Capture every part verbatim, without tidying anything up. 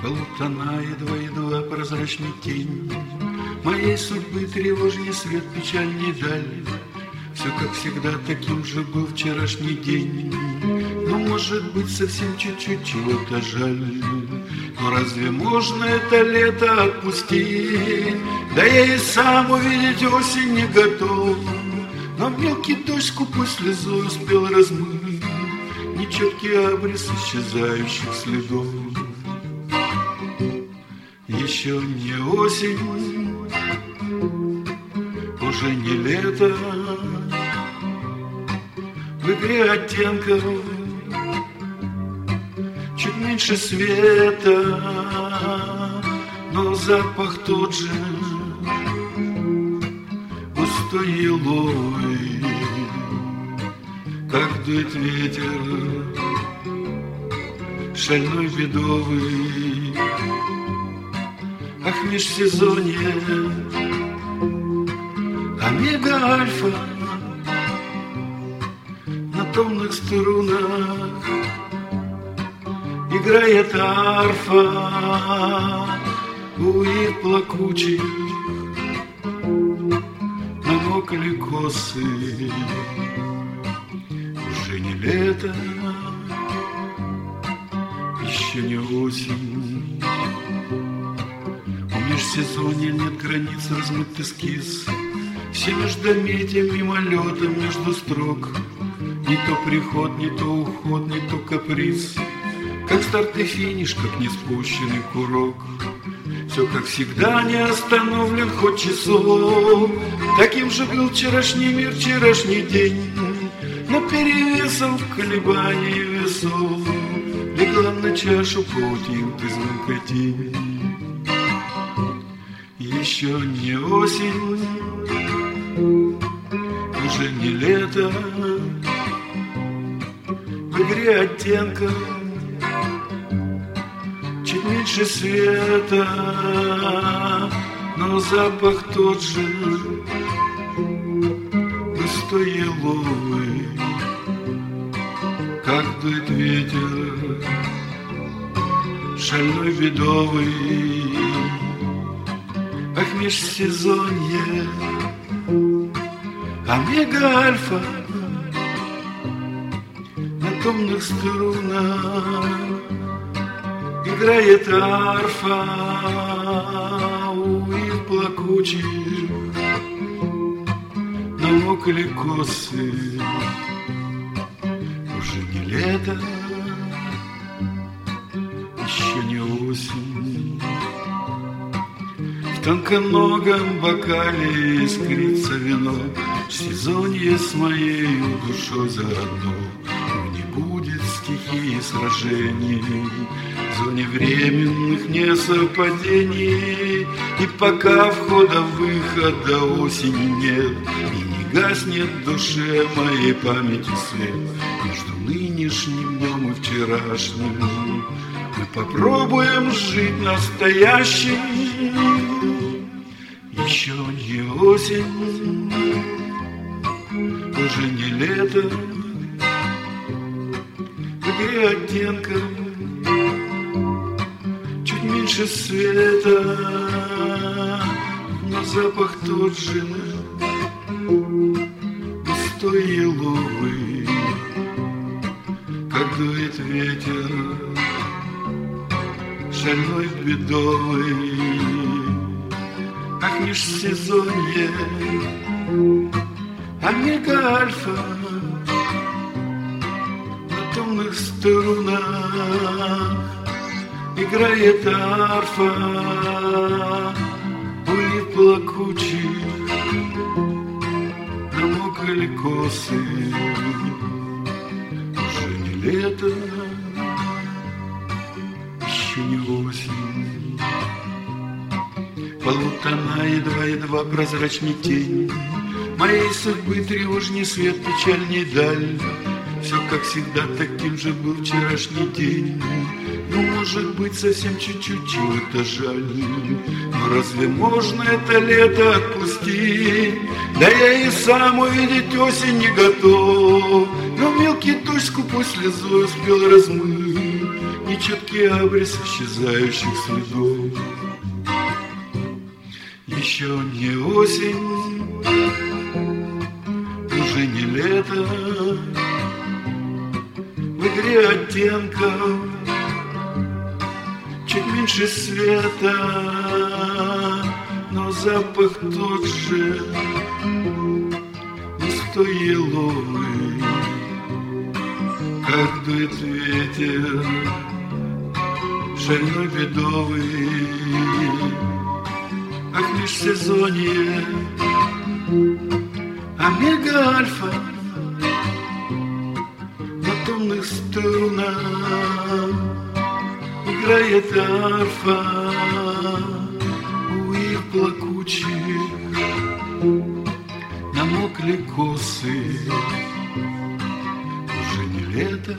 Полутона едва-едва прозрачной тень моей судьбы тревожней свет, печальней даль. Все, как всегда, таким же был вчерашний день. Но, может быть, совсем чуть-чуть чего-то жаль. Но разве можно это лето отпустить? Да я и сам увидеть осень не готов. Но мелкий дождь скупой слезой успел размыть нечеткий обрез исчезающих следов. Еще не осень, уже не лето. В игре оттенков чуть меньше света, но запах тот же, густой еловый, как дует ветер, шальной бедовый. Ах, межсезонье, омега-альфа на томных струнах играет арфа у их плакучих, намокли косы. Уже не лето, еще не осень. В межсезонье нет границ, размыт эскиз. Все междометия, мимолетом между строк. Не то приход, не то уход, не то каприз. Как старт и финиш, как неспущенный курок. Все, как всегда, не остановлен ход часов. Таким же был вчерашний мир, вчерашний день. Но перевесом в колебании весов легла на чашу паутин ты звонкой тень. Еще не осень, уже не лето. В игре оттенков чуть меньше света, но запах тот же, густой еловый, как дует ветер, шальной бедовый. Ах, межсезонье, омега-альфа на томных струнах играет арфа у их плакучих, намокли косы. Уже не лето, еще не осень. В тонконогом бокале искрится вино, сезонье с моей душой заодно. Не будет стихии сражений, в зоне временных несовпадений. И пока входа-выхода осени нет, и не гаснет в душе моей памяти свет, между нынешним днем и вчерашним мы попробуем жить настоящим. Еще не осень, уже не лето. В игре оттенков чуть меньше света, но запах тот же, густой еловый, как дует ветер, шальной бедовый. Ах, межсезонье, омега-альфа на томных струнах играет арфа у их плакучих, намокли косы. Уже не лето, еще не осень. Полутона едва-едва прозрачней тень моей судьбы тревожней свет, печальней даль. Все, как всегда, таким же был вчерашний день. Ну, может быть, совсем чуть-чуть чего-то жаль. Но разве можно это лето отпустить? Да я и сам увидеть осень не готов. Но мелкий дождь скупой слезой успел размыть нечеткий абрис исчезающих следов. Еще не осень, уже не лето, в игре оттенков чуть меньше света, но запах тот же, густой еловый, как дует ветер, шальной бедовый. Как межсезонье, омега-альфа на томных струнах играет арфа у их плакучих, намокли косы. Уже не лето,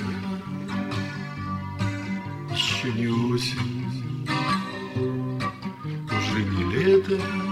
еще не осень, уже не лето.